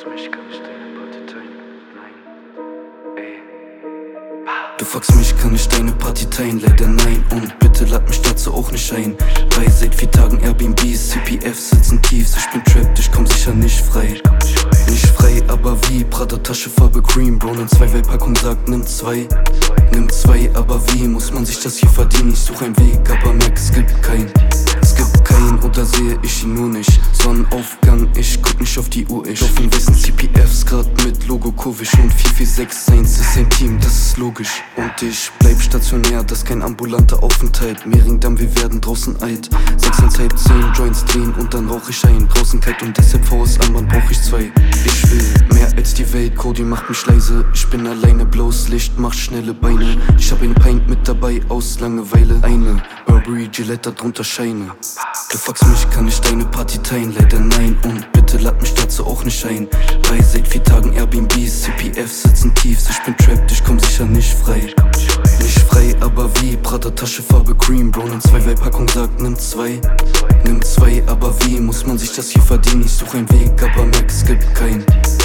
fuckst mich, kann ich deine Party teilen? Nein, ey. Du fuckst mich, kann ich deine Party teilen? Leider nein, und bitte lad mich dazu auch nicht ein. Bei seit 4 Tagen Airbnbs, CPFs sitzen tief. Ich bin trapped, ich komm sicher nicht frei. Nicht frei, aber wie? Prada Tasche, Farbe Green, Brown in 2-Way-Packung sagt, nimm 2. Nimm 2, aber wie? Muss man sich das hier verdienen? Ich suche einen Weg, aber merk, es gibt keinen. Es gibt keinen, oder sehe ich ihn nur nicht? Sonnenaufgang, ich guck nicht auf die Uhr. Ich auf den weißen CPFs, grad mit Logo Kovic. Und 4461 ist ein Team, das ist logisch. Und ich bleib stationär, das ist kein ambulanter Aufenthalt. Mehringdamm, wir werden draußen alt. 6,5, 10 Joints drehen und dann rauch ich ein. Draußen kalt und deshalb VS-Armband brauch ich 2. Ich will mehr als die Welt, Cody macht mich leise. Ich bin alleine, blaues Licht macht schnelle Beine. Ich hab ein Pint mit dabei aus Langeweile. Eine Burberry Gillette, darunter Scheine. Du fuckst mich, kann ich deine Party teilen? Leider nein, und bitte lad mich dazu auch nicht ein. Bei seit 4 Tagen Airbnbs, CPFs sitzen tief. Ich bin trapped, ich komm sicher nicht frei. Nicht frei, aber wie? Prada Tasche, Farbe Green, Brown in 2-Way-Packung sagt, nimm 2. Nimm 2, aber wie? Muss man sich das hier verdienen? Ich suche einen Weg, aber merk, es gibt keinen.